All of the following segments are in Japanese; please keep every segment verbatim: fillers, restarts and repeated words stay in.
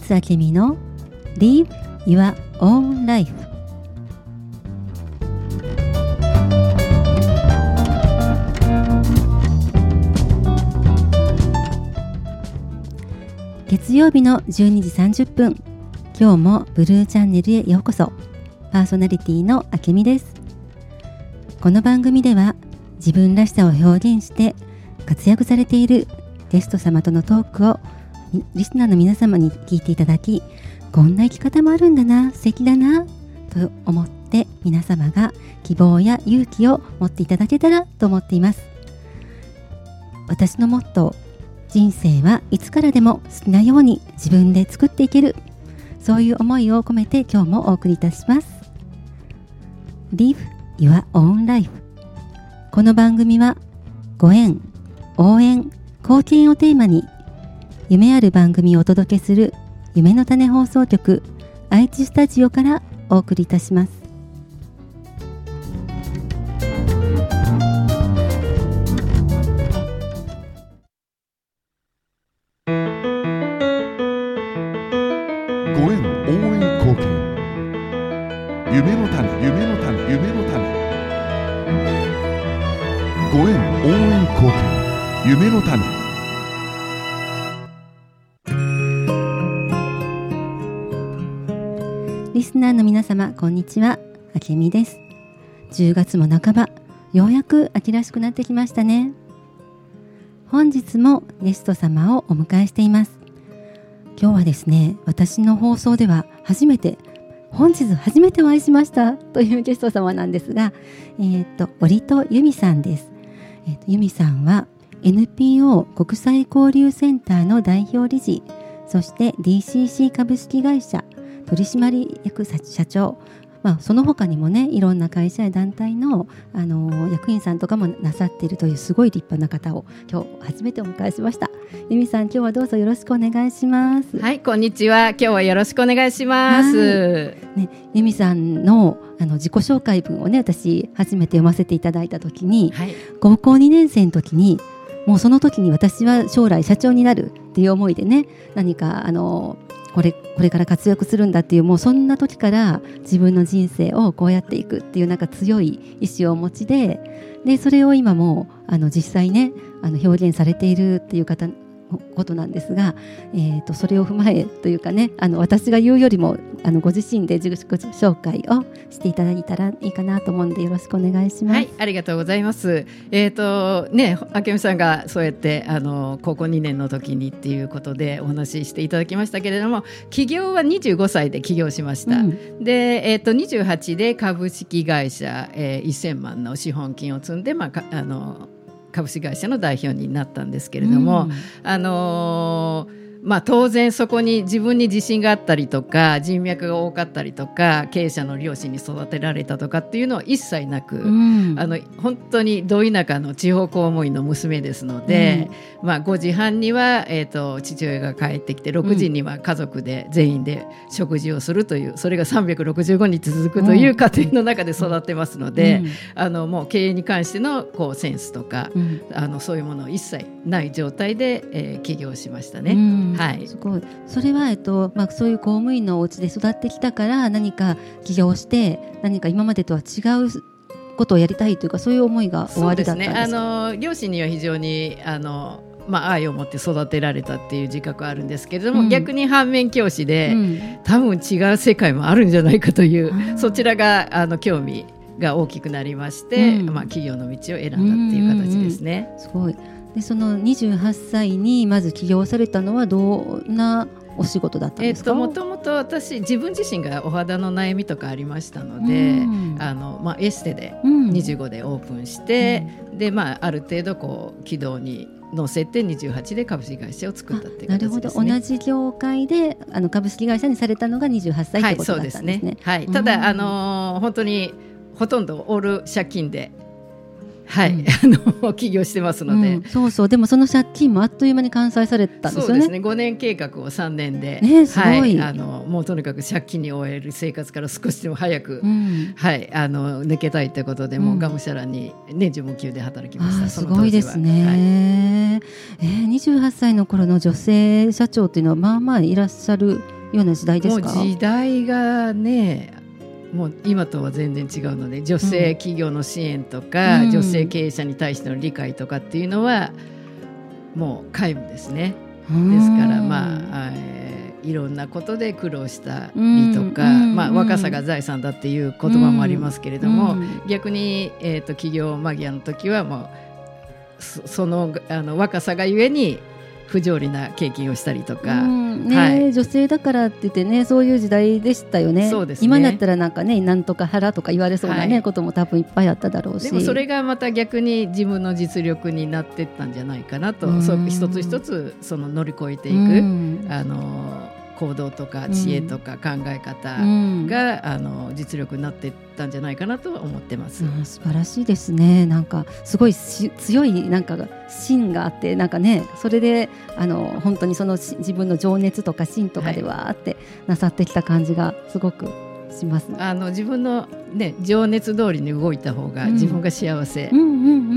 津明美の Live Your Own Life。 月曜日のじゅうにじさんじゅっぷん、今日もブルーチャンネルへようこそ。パーソナリティの明美です。この番組では自分らしさを表現して活躍されているゲスト様とのトークをリスナーの皆様に聞いていただき、こんな生き方もあるんだな、素敵だなと思って皆様が希望や勇気を持っていただけたらと思っています。私のモットー、人生はいつからでも好きなように自分で作っていける、そういう思いを込めて今日もお送りいたします。 Live Your Own Life。 この番組はご縁、応援、貢献をテーマに夢ある番組をお届けする夢の種放送局愛知スタジオからお送りいたします。 ご縁、応援、貢献、夢の種、夢の種、夢の種。ご縁、応援、貢献、夢の種。 リスナーの皆様、こんにちは。明美です。じゅうがつも半ば、ようやく秋らしくなってきましたね。本日もゲスト様をお迎えしています。今日はですね、私の放送では初めて、本日初めてお会いしましたというゲスト様なんですが、えっと、折戸由美さんです。えっと、由美さんは エヌピーオー 国際交流センターの代表理事、そして ディーシーシー 株式会社取締役社長、まあ、その他にもね、いろんな会社や団体の、あのー、役員さんとかもなさっているというすごい立派な方を今日初めてお迎えしました。由美さん、今日はどうぞよろしくお願いします。 はい、こんにちは。今日はよろしくお願いします。 ね、由美さんの、あの自己紹介文をね、私初めて読ませていただいたときに、はい、高校にねん生の時に、もうその時に私は将来社長になるっていう思いでね、何かあのこれ、これから活躍するんだっていう、もうそんな時から自分の人生をこうやっていくっていうなんか強い意志をお持ちで、でそれを今もあの実際ね、あの表現されているっていう方ことなんですが、えー、とそれを踏まえというかね、あの私が言うよりもあのご自身で自己紹介をしていただいたらいいかなと思うので、よろしくお願いします。 はい、ありがとうございます。えーとね、明美さんがそうやってあの高校にねんの時にっていうことでお話ししていただきましたけれども、起業はにじゅうごさいで起業しました。うん、で、えー、とにじゅうはちで株式会社、えー、せんまんの資本金を積んで、まあ、あの株式会社の代表になったんですけれども、うん、あのーまあ、当然そこに自分に自信があったりとか、人脈が多かったりとか、経営者の両親に育てられたとかっていうのは一切なく、うん、あの本当にど田舎の地方公務員の娘ですので、うん、まあ、ごじはんには、えーと、父親が帰ってきてろくじには家族で全員で食事をするという、それがさんびゃくろくじゅうごにち続くという家庭の中で育ってますので、うん、あのもう経営に関してのこうセンスとか、うん、あのそういうもの一切ない状態で、えー、起業しましたね。うん、はい、 すごい。それは、えっとまあ、そういう公務員のお家で育ってきたから、何か起業して何か今までとは違うことをやりたいというか、そういう思いが終わりだったんですか？ そうですね、あの両親には非常にあの、まあ、愛を持って育てられたっていう自覚はあるんですけれども、うん、逆に反面教師で、うん、多分違う世界もあるんじゃないかという、うん、そちらがあの興味が大きくなりまして、うん、まあ、企業の道を選んだっていう形ですね。 うんうん、すごい。でそのにじゅうはっさいにまず起業されたのはどんなお仕事だったんですか？ もともと私自分自身がお肌の悩みとかありましたので、うん、あのまあ、エステでにじゅうごでオープンして、うん、でまあ、ある程度こう軌道に乗せてにじゅうはちで株式会社を作ったっていう形ですね。なるほど。 同じ業界であの株式会社にされたのがにじゅうはっさいってことだったんですね。はい、そうですね。 はい、ただ、あのー、本当にほとんどオール借金で、はい、うん、あの起業してますので、 うん、そうそう。でもその借金もあっという間に完済されたんですよね。 そうですね、ごねん計画をさんねんで、 ね、すごい、はい、 あのもうとにかく借金に追える生活から少しでも早く、うん、はい、あの抜けたいということで、うん、もうがむしゃらに年中無休で働きました。 あ、すごいですね。はい、えー、にじゅうはっさいの頃の女性社長というのはまあまあいらっしゃるような時代ですか？ もう時代がねもう今とは全然違うので、女性企業の支援とか、うん、女性経営者に対しての理解とかっていうのはもう皆無ですね。ですからまあ、えー、いろんなことで苦労したりとか、うんまあ、若さが財産だっていう言葉もありますけれども、うん、逆に、えーと、企業間際の時はもう そ, そのあの若さがゆえに不条理な経験をしたりとか、 うんねはい、 女性だからって言ってね、そういう時代でしたよね。 そうですね。 今だったらなんかね、なんとか腹とか言われそうな、ねはい、ことも多分いっぱいあっただろうし、 でもそれがまた逆に自分の実力になっていったんじゃないかなと、うん、そう一つ一つその乗り越えていく、うん、あの行動とか知恵とか考え方が、うん、あの実力になっていったんじゃないかなと思ってます、 うん、素晴らしいですね。なんかすごい強いなんか芯があって、なんかね、それであの本当にその自分の情熱とか芯とかでわーってなさってきた感じがすごくします、はい、 あの自分の、ね、情熱通りに動いた方が自分が幸せ、うん、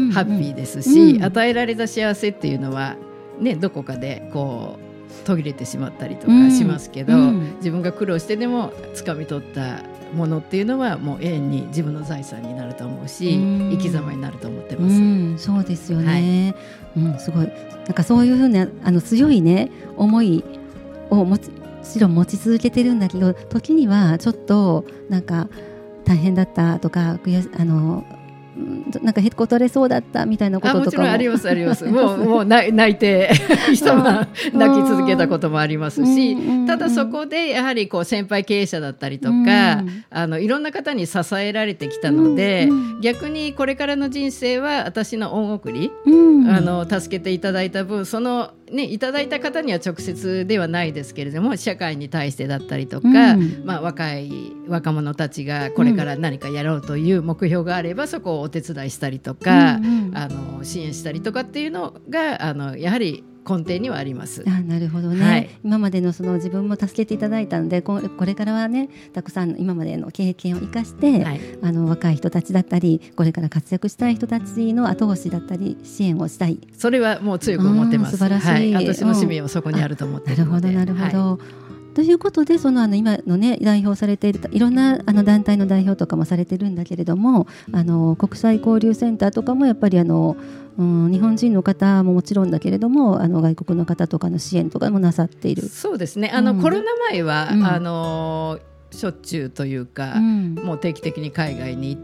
ハッピーですし、うん、与えられた幸せっていうのは、ね、どこかでこう途切れてしまったりとかしますけど、うん、自分が苦労してでも掴み取ったものっていうのはもう永遠に自分の財産になると思うし、うん、生き様になると思ってます、うん、 そうですよね、はいうん、すごいなんかそういうふうなあの強いね思いをもちろん持ち続けてるんだけど、時にはちょっとなんか大変だったとかあのなんかへこたれそうだったみたいなこととかも、 あもちろんありますありますもう、もう泣いて人が泣き続けたこともありますし、うんうんうん、ただそこでやはりこう先輩経営者だったりとか、うん、あのいろんな方に支えられてきたので、うんうん、逆にこれからの人生は私の恩送り、うん、あの助けていただいた分、そのね、いただいた方には直接ではないですけれども、社会に対してだったりとか、うんまあ、若い若者たちがこれから何かやろうという目標があれば、うん、そこをお手伝いしたりとか、うんうん、あの支援したりとかっていうのがあのやはり根底にはあります。 あ、なるほどね、はい、今までのその自分も助けていただいたので、これからはねたくさん今までの経験を生かして、はい、あの若い人たちだったりこれから活躍したい人たちの後押しだったり支援をしたい。 それはもう強く思ってます。 素晴らしい、はい、 私の使命はそこにあると思っているので、 なるほどなるほど、はい、ということでそのあの今の、ね、代表されているいろんなあの団体の代表とかもされてるんだけれども、あの国際交流センターとかもやっぱりあの、うん、日本人の方ももちろんだけれども、あの外国の方とかの支援とかもなさっている。 そうですね、あの、うん、コロナ前は、うん、あのしょっちゅうというか、うん、もう定期的に海外に行って、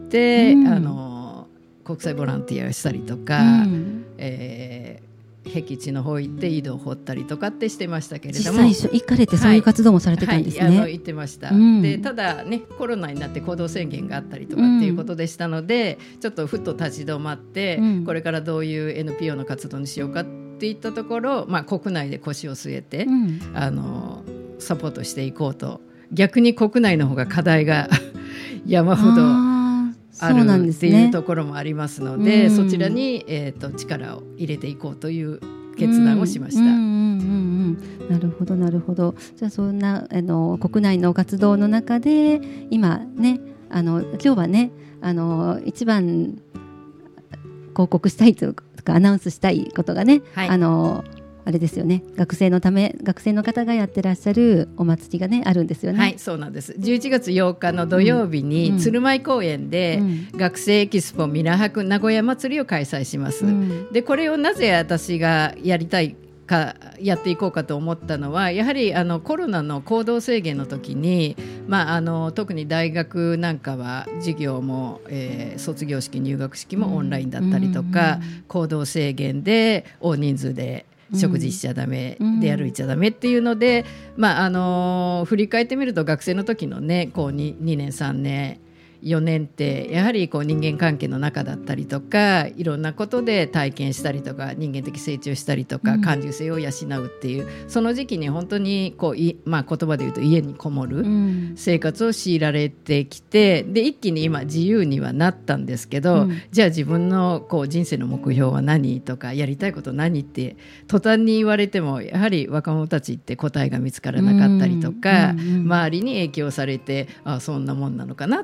うん、あの国際ボランティアをしたりとか、うんえー僻地の方行って井戸を掘ったりとかってしてましたけれども、 実際行かれてそういう活動もされてたんですね。 はいはい、あの行ってました、うん、でただねコロナになって行動制限があったりとかっていうことでしたので、うん、ちょっとふっと立ち止まって、うん、これからどういう エヌピーオー の活動にしようかっていったところ、まあ、国内で腰を据えて、うん、あのサポートしていこうと。逆に国内の方が課題が山ほどあるっていうところもありますので、 そ, で、ねうん、そちらに、えー、と力を入れていこうという決断をしました。うんうんうんうん、なるほどなるほど。じゃあそんなあの国内の活動の中で今ね、あの今日はねあの一番広告したいとかアナウンスしたいことがね、はい、あのあれですよね、学生のため学生の方がやってらっしゃるお祭りがねあるんですよね。 はい、そうなんです。じゅういちがつようかの土曜日に鶴舞公園で、うん、学生エキスポミラハク名古屋祭りを開催します、うん、でこれをなぜ私がやりたいかやっていこうかと思ったのは、やはりあのコロナの行動制限の時に、まあ、あの特に大学なんかは授業も、えー、卒業式入学式もオンラインだったりとか、うん、行動制限で大人数で食事しちゃダメ、うん、で歩いちゃダメっていうので、まああのー、振り返ってみると学生の時のねこう 2, 2年さんねんよねんってやはりこう人間関係の中だったりとかいろんなことで体験したりとか人間的成長したりとか、うん、感受性を養うっていうその時期に本当にこうい、まあ、言葉で言うと家にこもる生活を強いられてきて、で一気に今自由にはなったんですけど、うん、じゃあ自分のこう人生の目標は何とかやりたいこと何って途端に言われてもやはり若者たちって答えが見つからなかったりとか、うんうんうん、周りに影響されてあそんなもんなのかなとかって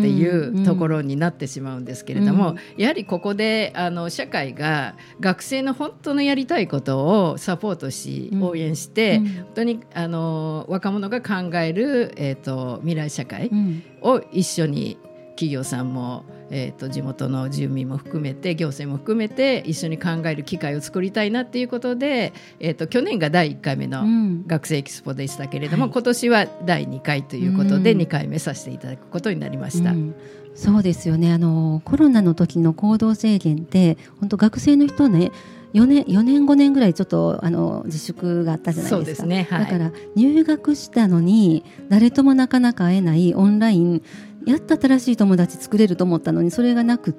いうところになってしまうんですけれども、うん、やはりここであの社会が学生の本当のやりたいことをサポートし、うん、応援して、うん、本当にあの若者が考える、えーと、未来社会を一緒に企業さんも、えーと、地元の住民も含めて行政も含めて一緒に考える機会を作りたいなっていうことで、えーと、去年がだいいっかいめの学生エキスポでしたけれども、うん、今年はだいにかいということでにかいめさせていただくことになりました、うんうん、 そうですよね。あのコロナの時の行動制限って本当学生の人ねよねん、よねんごねんぐらいちょっとあの自粛があったじゃないですか。そうですね、はい、だから入学したのに誰ともなかなか会えないオンラインやっと新しい友達作れると思ったのにそれがなくって、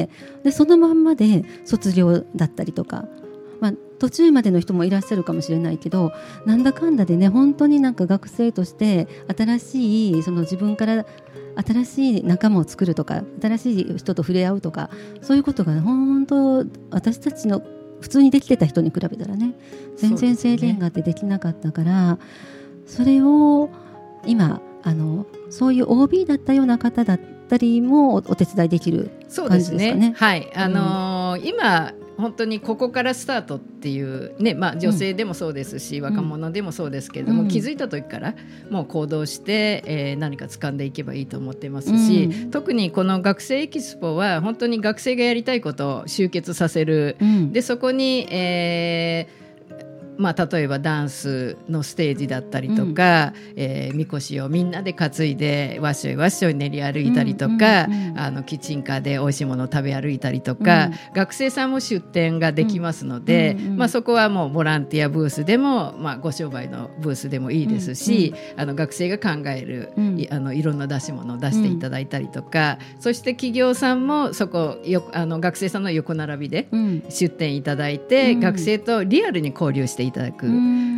でそのまんまで卒業だったりとか、まあ、途中までの人もいらっしゃるかもしれないけど、なんだかんだでね本当になんか学生として新しいその自分から新しい仲間を作るとか新しい人と触れ合うとかそういうことが本当私たちの普通にできてた人に比べたらね全然制限があってできなかったから、 そ, ね、それを今あのそういう オービー だったような方だったりも お, お手伝いできる感じですかね。そうですね、 はい、あのーうん、今本当にここからスタートっていう、ねまあ、女性でもそうですし、うん、若者でもそうですけれども、うん、気づいた時からもう行動して、えー、何か掴んでいけばいいと思ってますし、うん、特にこの学生エキスポは本当に学生がやりたいことを集結させる、うん、でそこに、えーまあ、例えばダンスのステージだったりとか、うんえー、みこしをみんなで担いでわっしょいわっしょい練り歩いたりとか、うんうんうん、あのキッチンカーで美味しいものを食べ歩いたりとか、うん、学生さんも出店ができますので、うんうんうんまあ、そこはもうボランティアブースでも、まあ、ご商売のブースでもいいですし、うんうん、あの学生が考える、うん、い, あのいろんな出し物を出していただいたりとか、うん、そして企業さんもそこよあの学生さんの横並びで出店いただいて、うん、学生とリアルに交流していただく、うん、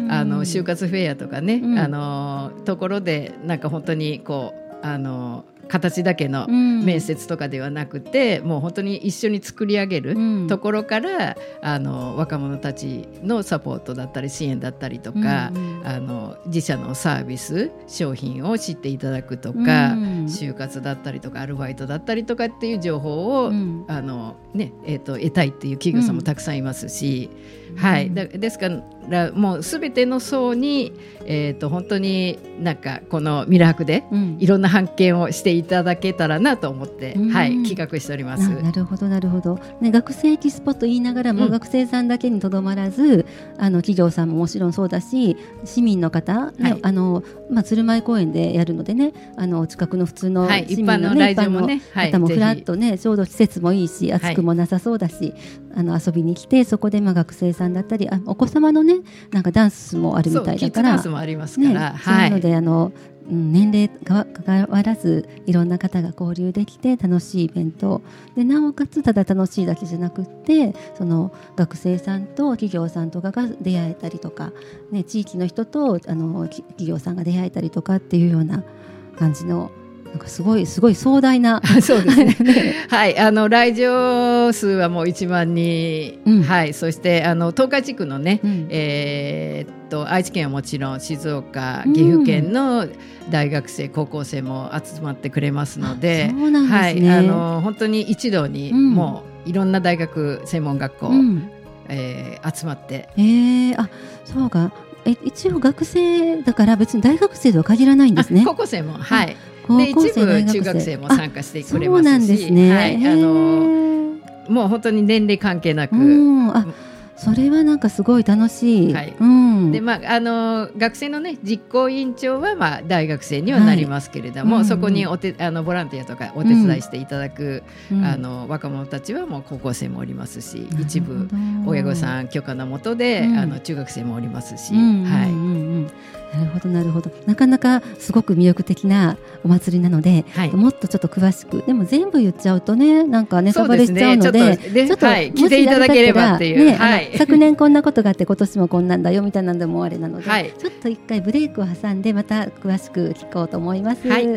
あの就活フェアとかね、うん、あのところでなんか本当にこうあの形だけの面接とかではなくて、うん、もう本当に一緒に作り上げるところから、うん、あの若者たちのサポートだったり支援だったりとか、うん、あの自社のサービス商品を知っていただくとか、うん、就活だったりとかアルバイトだったりとかっていう情報を、うんあのねえー、と得たいっていう企業さんもたくさんいますし、うんはい、だですからもう全ての層に、えー、と本当になんかこのミラハクでいろんな発見をしていただけたらなと思って、うんはい、企画しております。 な, なるほどなるほど、ね、学生エキスポと言いながらも、うん、学生さんだけにとどまらずあの企業さんももちろんそうだし市民の方、ねはいあのまあ、鶴舞公園でやるのでねあの近くの普通の市民の、ねはい、一般の来場もね方もフラッとね、はい、ちょうど施設もいいし暑くもなさそうだし、はい、あの遊びに来てそこでまあ学生さんだったりあお子様のねなんかダンスもあるみたいだからキッズダンスもありますから、 ねはい、そういうのであの年齢かかわらずいろんな方が交流できて楽しいイベントでなおかつただ楽しいだけじゃなくってその学生さんと企業さんとかが出会えたりとか、ね、地域の人とあの企業さんが出会えたりとかっていうような感じのなんかすごいすごい壮大なそうですねはいあの来場数はもういちまんにん、うんはい、そしてあの東海地区のね、うんえー、っと愛知県はもちろん静岡岐阜県の大学生、うん、高校生も集まってくれますので、 そうなんですね、 はい、あの本当に一堂にもういろんな大学専門学校、うんえー、集まって、 えー、あそうかえ一応学生だから別に大学生とは限らないんですね。 高校生もはいで一部中学生も参加してくれますし、そうなんですね、 はい、あのもう本当に年齢関係なく、 うんあそれはなんかすごい楽しい、 はいうんでまあ、あの学生の、ね、実行委員長は、まあ、大学生にはなりますけれども、はいうんうん、そこにおてあのボランティアとかお手伝いしていただく、うん、あの若者たちはもう高校生もおりますし、うん、一部親御さん許可の下で、うん、あの中学生もおりますし、うんはいうんうんなるほどなるほどなかなかすごく魅力的なお祭りなので、はい、もっとちょっと詳しくでも全部言っちゃうとねなんかネタバレしちゃうのでちょっと来ていただければっていう、ねはい、 昨年こんなことがあって今年もこんなんだよみたいなのでもあれなので、はい、ちょっと一回ブレイクを挟んでまた詳しく聞こうと思います、はい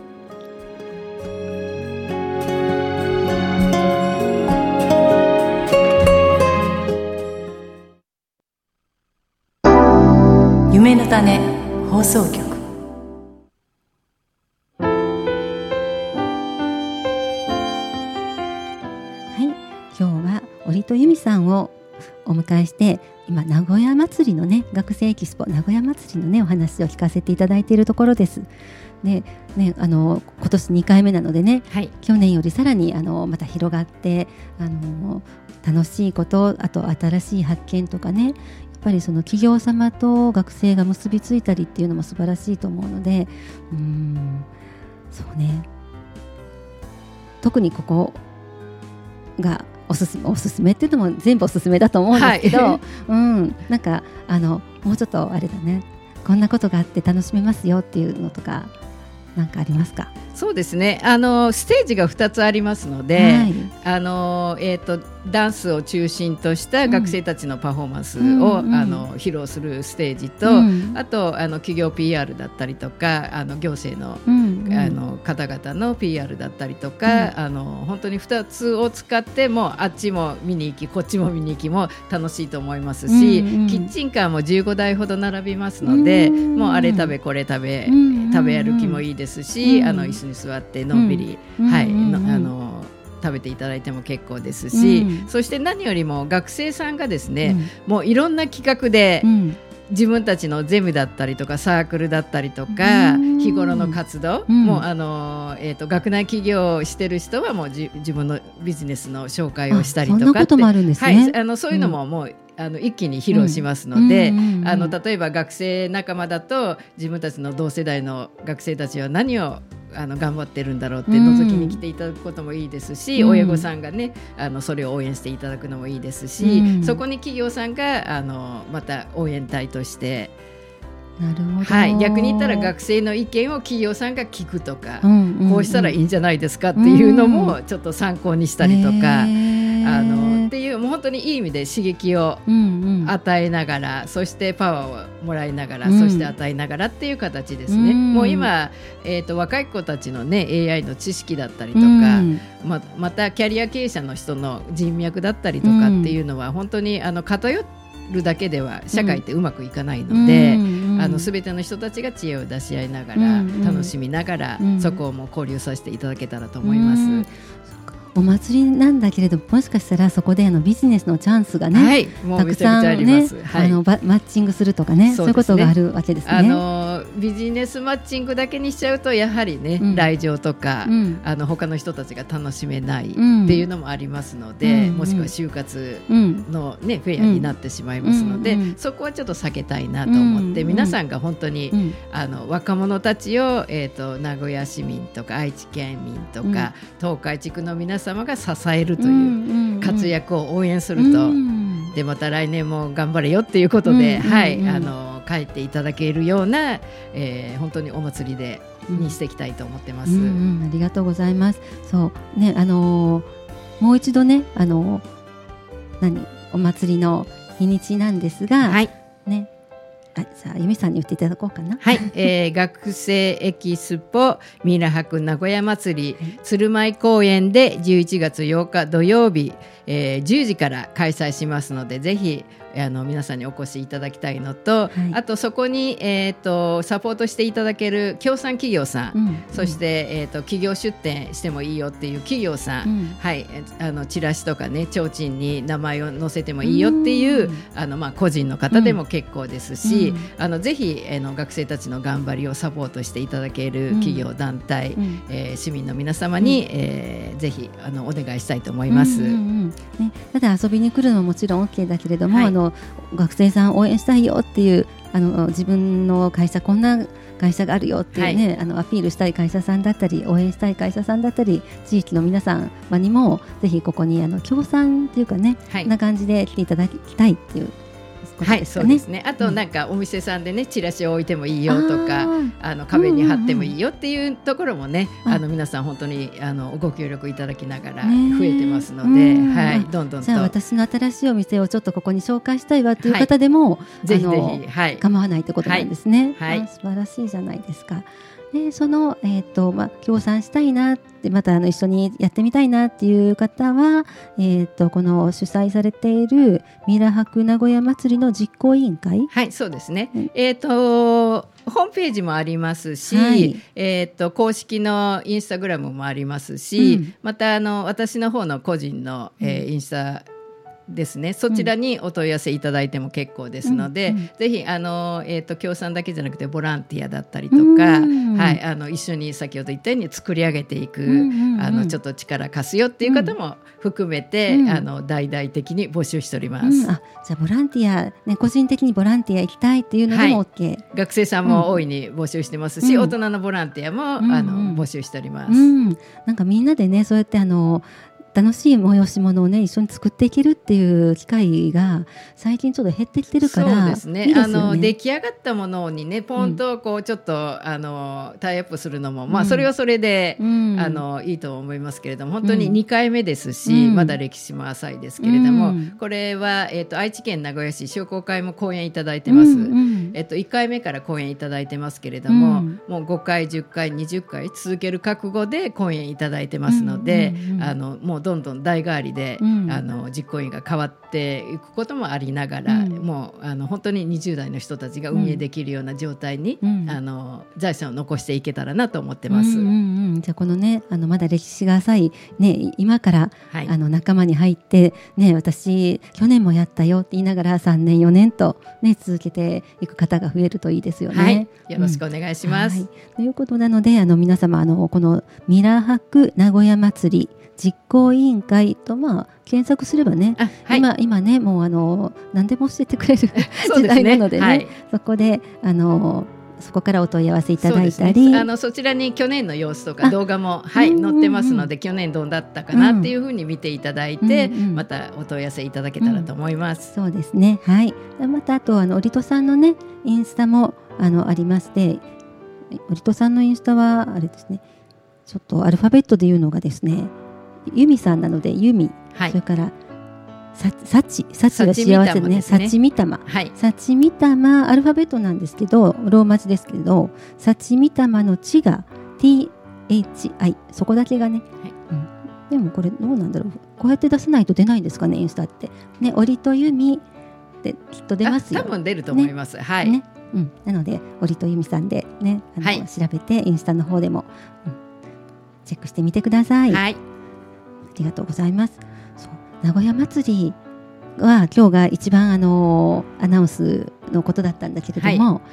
夢の種放送局今日は折戸由美さんをお迎えして、今名古屋祭りのね、学生エキスポ名古屋祭りのねお話を聞かせていただいているところです。でね、あの今年にかいめなのでね、はい、去年よりさらにあのまた広がって、あの楽しいこと、あと新しい発見とかね、やっぱりその企業様と学生が結びついたりっていうのも素晴らしいと思うので、うーんそうね、特にここがおすすめ、おすすめっていうのも全部おすすめだと思うんですけど、はいうん、なんかあのもうちょっとあれだね、こんなことがあって楽しめますよっていうのとかなんかありますか？ そうですね、あのステージがふたつありますので、はい、あのえーと、ダンスを中心とした学生たちのパフォーマンスを、うんうん、あの披露するステージと、うん、あとあの企業 ピーアール だったりとか、あの行政の、うんうん、あの方々の ピーアール だったりとか、うん、あの本当にふたつを使ってもあっちも見に行きこっちも見に行きも楽しいと思いますし、うんうん、キッチンカーもじゅうごだいほど並びますので、うん、もうあれ食べこれ食べ、うん、食べ歩きもいいですし、うん、あの椅子に座ってのんびり、うんはいうん、あの食べていただいても結構ですし、うん、そして何よりも学生さんがですね、うん、もういろんな企画で、うん、自分たちのゼミだったりとかサークルだったりとか、うん、日頃の活動、うん、もうあの、えーと、学内起業をしてる人はもうじ自分のビジネスの紹介をしたりとかって、そんなこともあるんですね、はい、あのそういうのももう、うんあの一気に披露しますので、うんうんうんうん、あの例えば学生仲間だと自分たちの同世代の学生たちは何をあの頑張ってるんだろうって覗きに来ていただくこともいいですし、うん、親御さんがねあのそれを応援していただくのもいいですし、うん、そこに企業さんがあのまた応援隊としてなるほど、はい、逆に言ったら学生の意見を企業さんが聞くとか、うんうんうん、こうしたらいいんじゃないですかっていうのもちょっと参考にしたりとか、うん、あのっていうもう本当にいい意味で刺激を与えながら、うんうん、そしてパワーをもらいながら、うん、そして与えながらっていう形ですね、うん、もう今、えーと、若い子たちの、ね、エーアイ の知識だったりとか、うんま、またキャリア経営者の人の人脈だったりとかっていうのは本当にあの偏ってるだけでは社会ってうまくいかないので、うん、あの全ての人たちが知恵を出し合いながら、うん、楽しみながら、うん、そこをもう交流させていただけたらと思います、うん、 お祭りなんだけれどもしかしたらそこであのビジネスのチャンスがね、はい、もうたくさんね、はい、あのマッチングするとかね、そういうことがあるわけですね。 あのビジネスマッチングだけにしちゃうとやはりね、うん、来場とか、うん、あの他の人たちが楽しめないっていうのもありますので、うん、もしくは就活の、ね、フェアになってしまいますので、うん、そこはちょっと避けたいなと思って、うん、皆さんが本当に、うん、あの若者たちを、えーと、名古屋市民とか愛知県民とか、うん、東海地区の皆様が支えるという活躍を応援すると、うん、でまた来年も頑張れよっていうことで、うん、はい、あの帰っていただけるような、えー、本当にお祭りでにしていきたいと思ってます、うんうん、 ありがとうございます。そうね、あのー、もう一度ね、あのー、何お祭りの日にちなんですが、はいね、あさあ由美さんに言っていただこうかな。 はい、えー、学生エキスポミラハク名古屋祭り、はい、鶴舞公園でじゅういちがつようか土曜日、えー、じゅうじから開催しますので、ぜひあの皆さんにお越しいただきたいのと、はい、あとそこに、えー、とサポートしていただける協賛企業さん、うん、そして、えー、と企業出展してもいいよっていう企業さん、うん、はい、あのチラシとかね提灯に名前を載せてもいいよっていう、うん、あのまあ、個人の方でも結構ですし、うん、あのぜひ、えー、の学生たちの頑張りをサポートしていただける企業、うん、団体、うんえー、市民の皆様に、うんえー、ぜひあのお願いしたいと思います、うんうんうんね、ただ遊びに来るのももちろん OK だけれども、はい、あの学生さん応援したいよっていうあの自分の会社こんな会社があるよっていうね、はい、あのアピールしたい会社さんだったり応援したい会社さんだったり地域の皆さんにもぜひここにあの協賛っていうかね、はい、な感じで来ていただきたいっていうことですかね。 はい、そうですね。あとなんかお店さんでね、チラシを置いてもいいよとか、ああの壁に貼ってもいいよっていうところもね、うんうんうん、あの皆さん本当にあのご協力いただきながら増えてますので、はい、どんどんと。 じゃあ私の新しいお店をちょっとここに紹介したいわっていう方でも、はい、ぜひぜひ、はい、構わないってことなんですね。はいはい、素晴らしいじゃないですか。でその、えーとまあ、協賛したいなってまたあの一緒にやってみたいなっていう方は、えーとこの主催されているミラハク名古屋祭りの実行委員会、 はいそうですね、うん、えーとホームページもありますし、 はい、 えー、と公式のインスタグラムもありますし、うん、またあの私の方の個人の、えー、インスタですね、そちらにお問い合わせいただいても結構ですので、うんうん、ぜひあの、えー、と協賛だけじゃなくてボランティアだったりとか、うんうん、はい、あの一緒に先ほど言ったように作り上げていく、うんうんうん、あのちょっと力貸すよっていう方も含めて、うん、あの大々的に募集しております、うん、 あ、じゃあボランティア、ね、個人的にボランティア行きたいっていうのでも OK、はい、 学生さんも大いに募集してますし、うん、大人のボランティアも、うん、あの募集しております、 うん、なんかみんなでねそうやってあの楽しい催し物をね一緒に作っていけるっていう機会が最近ちょっと減ってきてるからそうですね、いいですよね。あの出来上がったものにねポンとこうちょっと、うん、あのタイアップするのも、まあ、それはそれで、うん、あのいいと思いますけれども、本当ににかいめですし、うん、まだ歴史も浅いですけれども、うん、これは、えーと、愛知県名古屋市商工会も講演いただいてます、うんうん、えーと、いっかいめから講演いただいてますけれども、うん、もうごかいじゅっかいにじゅっかい続ける覚悟で講演いただいてますので、うんうんうん、あのもうどんどん代替わりで、うん、あの実行委員が変わっていくこともありながら、うん、もうあの本当ににじゅう代の人たちが運営できるような状態に、うん、あの財産を残していけたらなと思ってます、うんうんうん、じゃあこのねあのまだ歴史が浅い、ね、今から、はい、あの仲間に入って、ね、私去年もやったよって言いながらさんねんよねんと、ね、続けていく方が増えるといいですよね、はい、 よろしくお願いします、 うんはい、ということなのであの皆様あのこのミラハク名古屋祭り実行委員会と、まあ、検索すればね、はい、今, 今ねもうあの何でも教えてくれる時代なのでね、はい、そこであのそこからお問い合わせいただいたり、 そ, ね、あのそちらに去年の様子とか動画も、はい、載ってますので、去年どうだったかなっていうふうに見ていただいて、うんうん、またお問い合わせいただけたらと思います、 うん、そうですね、はい、またあとあのオリトさんのねインスタも あ, のありまして、オリトさんのインスタはあれですね、ちょっとアルファベットで言うのがですねユミさんなのでユミ、はい、それからサチサチが幸せね、サチミタマ、サチミタマアルファベットなんですけどローマ字ですけど、サチミタマのチが ティーエイチアイ そこだけがね、はいうん、でもこれどうなんだろう、こうやって出さないと出ないんですかねインスタってね、オリとユミってきっと出ますよ、 多分出ると思います、ね、はい、 ねうん、なのでオリとユミさんでねあの、はい、調べてインスタの方でも、うん、チェックしてみてください、はい、ありがとうございます。そう名古屋祭りは今日が一番あのアナウンスのことだったんだけれども、はい、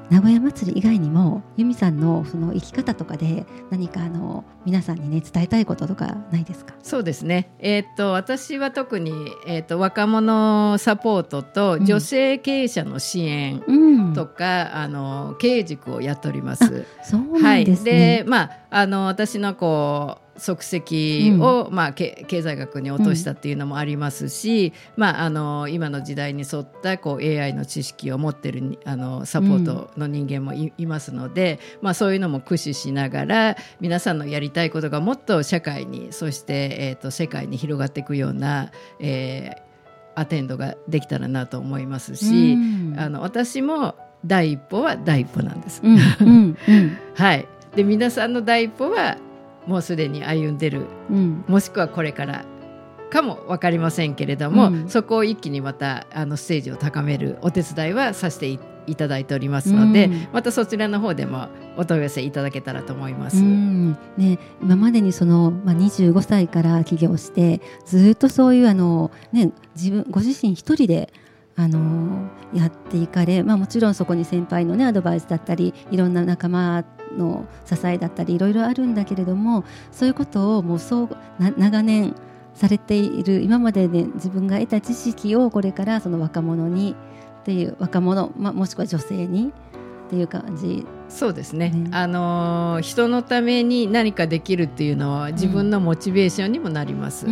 名古屋祭り以外にも由美さんのその生き方とかで何かあの皆さんにね伝えたいこととかないですか？ そうですね、えー、っと私は特に、えー、っと若者サポートと女性経営者の支援とか、うん、あの経営塾をやっております。 そうなんですね、 はい、でまああの私のこう足跡を、うんまあ、経済学に落としたっていうのもありますし、うんまあ、あの今の時代に沿ったこう エーアイ の知識を持っているあのサポートの人間も い,、うん、いますので、まあ、そういうのも駆使しながら皆さんのやりたいことがもっと社会にそして、えー、と世界に広がっていくような、えー、アテンドができたらなと思いますし、うん、あの私も第一歩は第一歩なんです、うんうんうん、はい、で皆さんの第一歩はもうすでに歩んでる、うん、もしくはこれからかも分かりませんけれども、うん、そこを一気にまたあのステージを高めるお手伝いはさせて い, いただいておりますので、うん、またそちらの方でもお問い合わせいただけたらと思います、 うんね、今までにその、まあ、にじゅうごさいから起業してずっとそういうあの、ね、自分ご自身一人であのやっていかれ、まあ、もちろんそこに先輩の、ね、アドバイスだったりいろんな仲間の支えだったりいろいろあるんだけれども、そういうことをもうそうな長年されている今までで、ね、自分が得た知識をこれからその若者にっていう若者、まあ、もしくは女性にっていう感じ。 そうですね、ねあのー、人のために何かできるっていうのは自分のモチベーションにもなります、うん、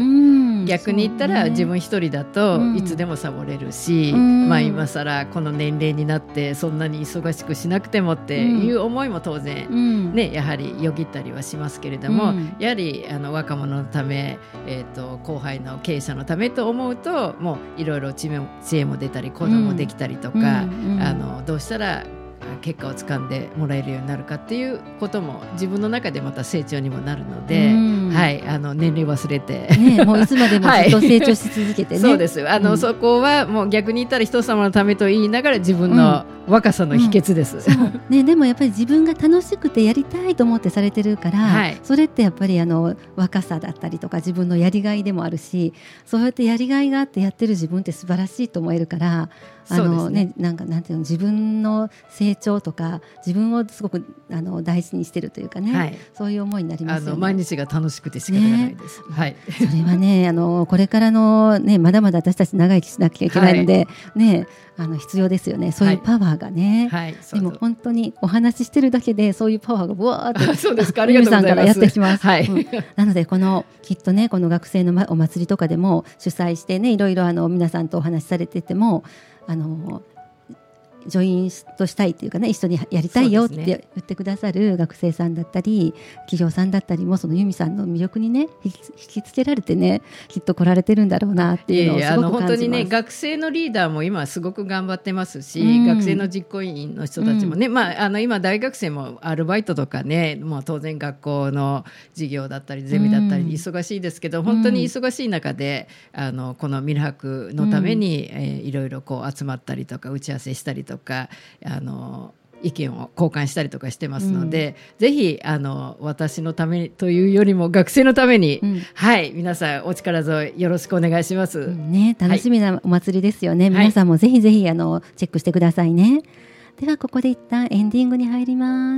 逆に言ったら、ね、自分一人だといつでもサボれるし、うんまあ、今更この年齢になってそんなに忙しくしなくてもっていう思いも当然、うんね、やはりよぎったりはしますけれども、うん、やはりあの若者のため、えーと、後輩の経営者のためと思うともういろいろ知恵も出たり行動もできたりとか、うんうん、あのどうしたら結果をつかんでもらえるようになるかっていうことも自分の中でまた成長にもなるので、 はい、あの年齢忘れて、 ね、もういつまでもずっと成長し続けてね、 そうですあの、うん、そこはもう逆に言ったら人様のためと言いながら自分の若さの秘訣です、 うんうんね、でもやっぱり自分が楽しくてやりたいと思ってされてるから、はい、それってやっぱりあの若さだったりとか自分のやりがいでもあるし、そうやってやりがいがあってやってる自分って素晴らしいと思えるから、あのね、なんかなんていうの、自分の成長とか自分をすごくあの大事にしてるというかね、はい、そういう思いになりますよね。 あの毎日が楽しくて仕方がないです、ね、はい、 それはね、あのこれからの、ね、まだまだ私たち長生きしなきゃいけないので、はいね、あの必要ですよね、そういうパワーがね、はいはい、でも本当にお話ししてるだけでそういうパワーがブワーってそうですか、ありがとうございます。 由美さんからやってきます、 はいうん、 なのでこのきっとね、この学生のお祭りとかでも主催してね、いろいろあの皆さんとお話しされてても、あのジョインとしたいというかね、一緒にやりたいよって言ってくださる学生さんだったり企業さんだったりも、その由美さんの魅力にね引き、引きつけられてね、きっと来られてるんだろうなっていうのをすごく感じます。いやいや、あの本当にね、 学生のリーダーも今すごく頑張ってますし、うん、学生の実行委員の人たちもね、うんまあ、あの今大学生もアルバイトとかね、もう当然学校の授業だったりゼミだったり忙しいですけど、うん、本当に忙しい中であのこのミラハクのために、うんえー、いろいろこう集まったりとか打ち合わせしたりとか、あの意見を交換したりとかしてますので、うん、ぜひあの私のためにというよりも学生のために、うん、はい皆さんお力添えよろしくお願いします、 うんね、楽しみなお祭りですよね、はい、皆さんもぜひぜひあのチェックしてくださいね。ではここで一旦エンディングに入ります。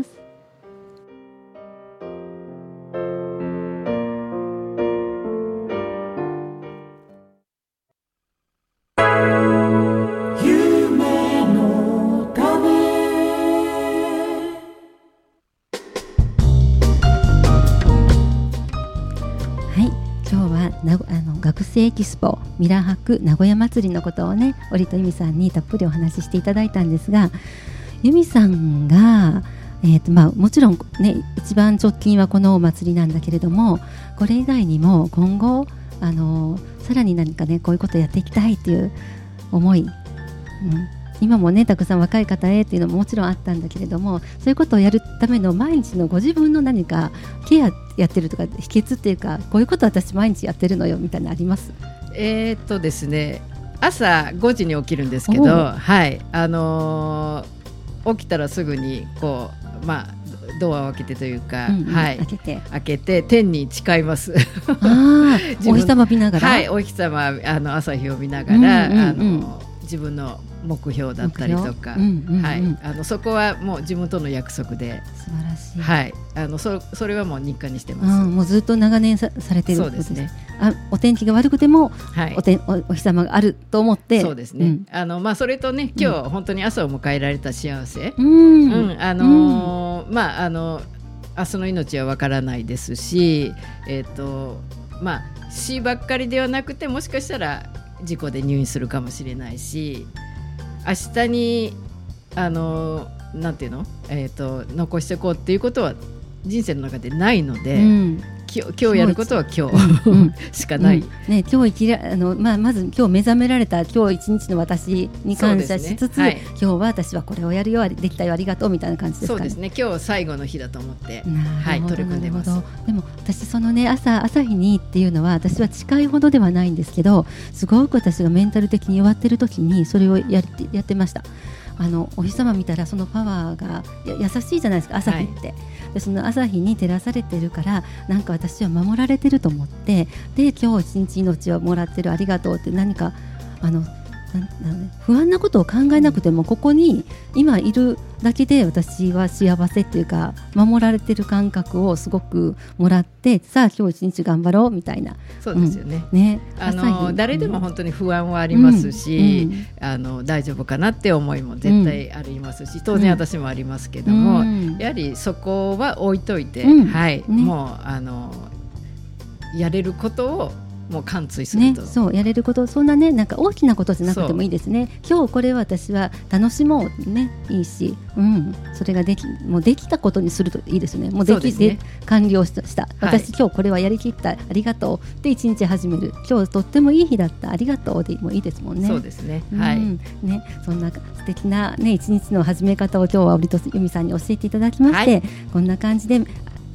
あの学生エキスポミラハク名古屋祭りのことをね、織戸由美さんにたっぷりお話ししていただいたんですが、由美さんが、えーとまあ、もちろん、ね、一番直近はこのお祭りなんだけれども、これ以外にも今後あのさらに何かねこういうことをやっていきたいという思い、うん、今もねたくさん若い方へっていうのももちろんあったんだけれども、そういうことをやるための毎日のご自分の何かケアやってるとか秘訣っていうか、こういうこと私毎日やってるのよみたいなのあります？ えーっとですね、朝ごじに起きるんですけど、はいあのー、起きたらすぐにこう、まあ、ドアを開けてというか、うんうんはい、開けて開けて天に誓いますあお日様見ながら、 はい、お日様あの朝日を見ながら、うんうんうん、あの自分の目標だったりとか、うんうんうんはい、あのそこはもう自分との約束で素晴らしい、 はい、あの そ, それはもう日課にしてます、 うん、もうずっと長年 さ, されていることです。そうですね、あお天気が悪くても、はい、お, て お, お日様があると思って、 そうですね、うんあのまあ、それとね今日、うん、本当に朝を迎えられた幸せ、 うんうんあのーうん、まああの明日の命はわからないですし、えーとまあ、死ばっかりではなくてもしかしたら事故で入院するかもしれないし、明日にあのなんていうの、えーと、残していこうっていうことは人生の中でないので、うん、き今日やることは今日、うん、しかない、うんね、今日生きらあの、まあ、まず今日目覚められた今日一日の私に感謝しつつ、ねはい、今日は私はこれをやるよ、できたよありがとうみたいな感じですかね。 そうですね、今日最後の日だと思って、はい、取り組んでます。 でも私そのね 朝, 朝日にっていうのは私は近いほどではないんですけど、すごく私がメンタル的に弱ってる時にそれを や, ってやってました。あのお日様見たらそのパワーが優しいじゃないですか、朝日って、はい、でその朝日に照らされてるからなんか私は守られてると思って、で今日一日命をもらってるありがとうって、何かあの不安なことを考えなくても、ここに今いるだけで私は幸せっていうか守られてる感覚をすごくもらって、さあ今日一日頑張ろうみたいな。 そうですよね、 うん、ねあの誰でも本当に不安はありますし、うんうん、あの大丈夫かなって思いも絶対ありますし、当然私もありますけども、うん、やはりそこは置いといて、うんはいね、もうあのやれることをもう貫通すると、 ね、そうやれること、そんなねなんか大きなことじゃなくてもいいですね。今日これ私は楽しもうねいいし、うん、それができもうできたことにするといいですね。もうできで、ね、完了した、した私、はい、今日これはやりきった、ありがとうで一日始める、今日とってもいい日だった、ありがとうでもいいですもんね。 そうですね、はい、 うんね、そんな素敵なね一日の始め方を今日は織戸由美さんに教えていただきまして、はい、こんな感じで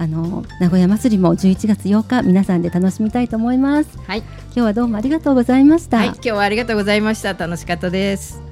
あの名古屋祭りもじゅういちがつようか皆さんで楽しみたいと思います。 はい、 今日はどうもありがとうございました。 はい、今日はありがとうございました。楽しかったです。